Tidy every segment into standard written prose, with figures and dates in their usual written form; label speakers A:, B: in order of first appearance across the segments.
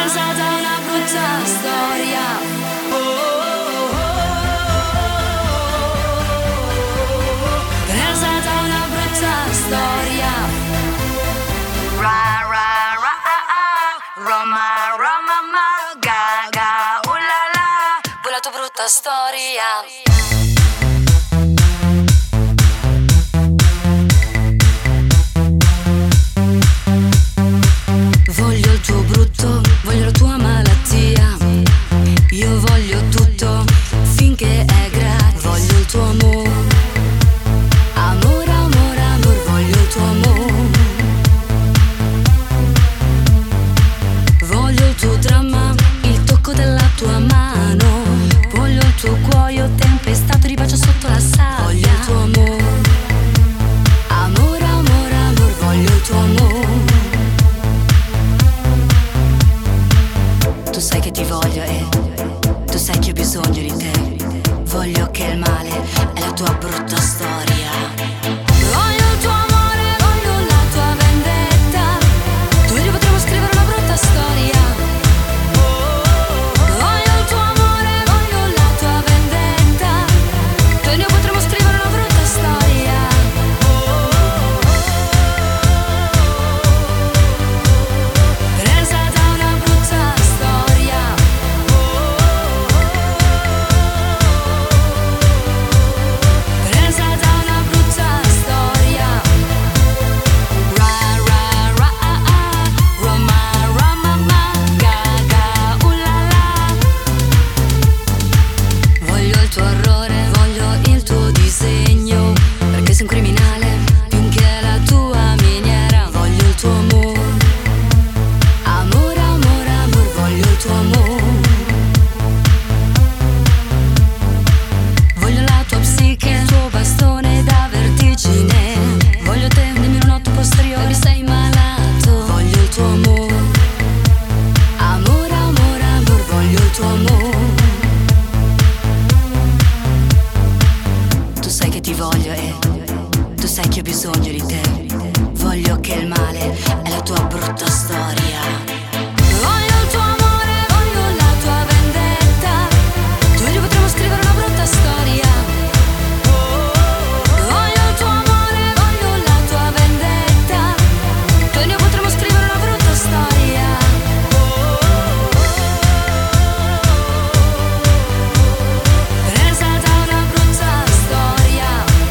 A: Presa da una brutta storia. Presa da una brutta storia. Ra ra ra Roma Roma ma gaga ulala. Vuoi la tua brutta storia? Voglio il tuo brutto, voglio la tua malattia. Io voglio tutto finché è gratis. Voglio il tuo amore. Amore, amore, amore, voglio il tuo amore. Voglio il tuo dramma, il tocco della tua mano. Voglio il tuo cuoio tempestato di bacio sotto la sabbia. Voglio il tuo amore. Amore, amore, amore, voglio il tuo amore. Tu sai che ti voglio e tu sai che ho bisogno di te. Voglio che il male è la tua brutta storia. Voglio il tuo amore, voglio la tua vendetta. Tu e io potremo scrivere una brutta storia. Voglio il tuo amore, voglio la tua vendetta. Tu e io potremo scrivere una brutta storia. Presa da una brutta storia. Presa da una brutta storia. Ra ra ra Roma Roma ma gaga ulala. Voglio il tuo orrore, voglio il tuo disegno, perché sei un criminale più che la tua miniera. Voglio il tuo amore. Amore, amore, amore, voglio il tuo amore. Voglio la tua psiche, il tuo bastone da vertigine. Voglio te nemmeno un otto posteriore, mi sei malato. Voglio il tuo amore. Amore, amore, amore, voglio il tuo amore. Tu sai che ti voglio e tu sai che ho bisogno di te. Voglio che il male è la tua brutta storia. Voglio il tuo amore, voglio la tua vendetta. Tu e io potremo scrivere una brutta storia. Voglio il tuo amore, voglio la tua vendetta. Tu e io potremo scrivere una brutta storia. Presa da una brutta storia.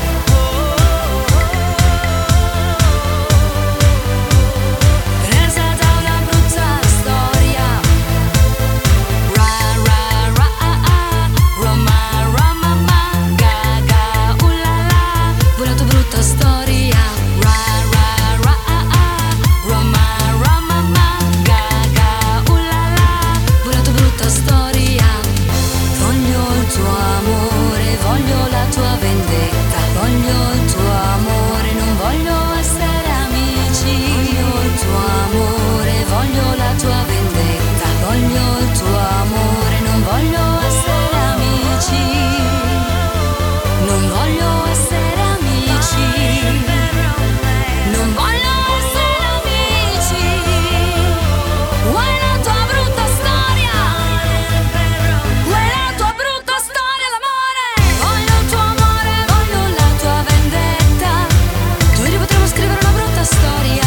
A: Presa da una brutta storia. Ra ra ra Roma Roma ma gaga ulala. Vuoi la tua brutta storia? Ra ra ra Roma Roma ma gaga ulala. Vuoi la tua brutta storia? Voglio il tuo amore, voglio la tua vendetta. Voglio il tuo amore, non voglio essere amici. Voglio il tuo amore, voglio la tua vendetta. Voglio il tuo amore, non voglio essere amici. Non voglio essere amici. Non voglio essere amici. Vuoi la tua brutta storia? Vuoi la tua brutta storia, l'amore? Voglio il tuo amore, voglio la tua vendetta. Tu e io potremo scrivere una brutta storia.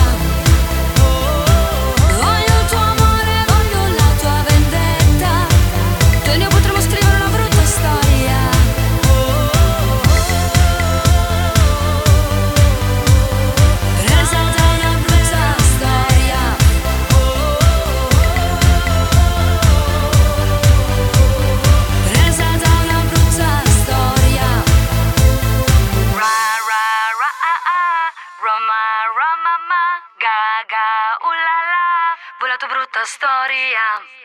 A: Voglio il tuo amore, voglio la tua vendetta. Tu e io potremo scrivere una brutta storia. Presa da una brutta storia. Presa da una brutta storia. Ra ra ra Roma Roma ma gaga ulala. Vuoi la tua brutta storia?